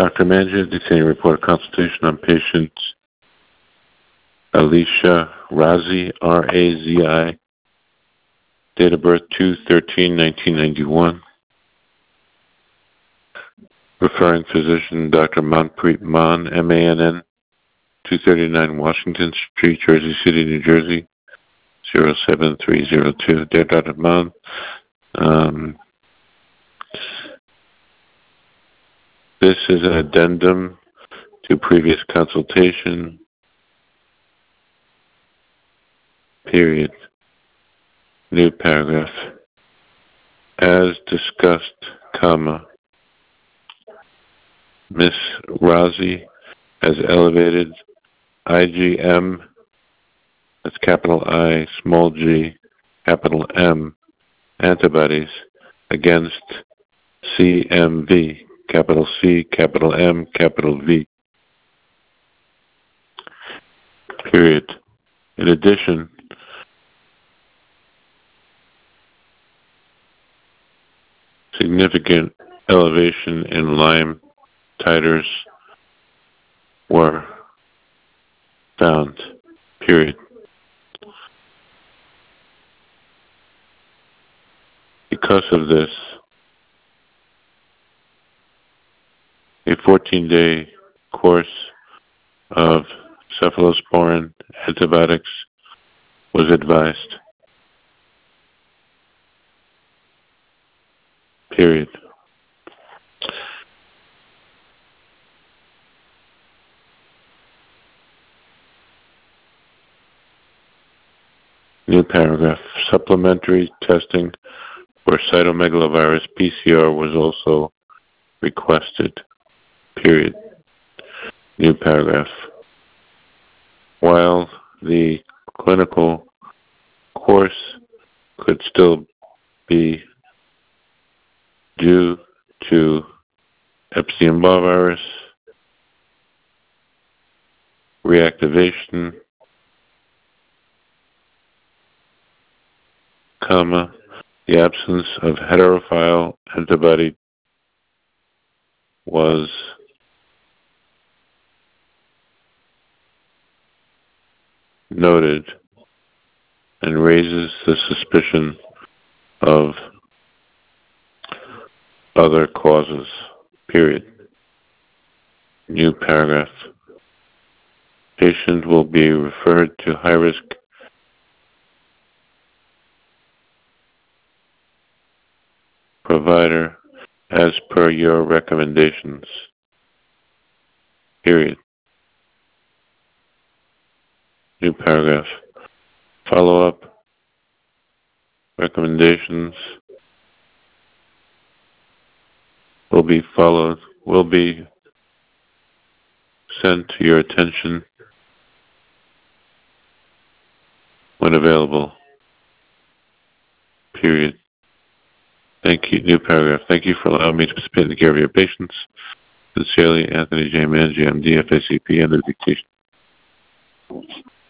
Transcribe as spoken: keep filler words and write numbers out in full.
Doctor Mangia, detailing report consultation on patient Alicia Razi, R A Z I, date of birth two thirteen nineteen ninety-one. Referring physician Doctor Manpreet Mann, M A N N, two thirty-nine Washington Street, Jersey City, New Jersey, zero seven three zero two. Dear Doctor Mann, um, this is an addendum to previous consultation, period. New paragraph. As discussed, comma, Miss Razi has elevated I G M, that's capital I, small g, capital M, antibodies against C M V, capital C, capital M, capital V. Period. In addition, significant elevation in Lyme titers were found. Period. Because of this, a fourteen-day course of cephalosporin antibiotics was advised. Period. New paragraph. Supplementary testing for cytomegalovirus P C R was also requested. Period. New paragraph. While the clinical course could still be due to Epstein-Barr virus reactivation, comma, the absence of heterophile antibody was noted and raises the suspicion of other causes. Period. New paragraph. Patient will be referred to high-risk provider as per your recommendations. Period. New paragraph. Follow-up recommendations will be followed, will be sent to your attention when available. Period. Thank you. New paragraph. Thank you for allowing me to participate in the care of your patients. Sincerely, Anthony J. Mangia, M D, F A C P, under dictation.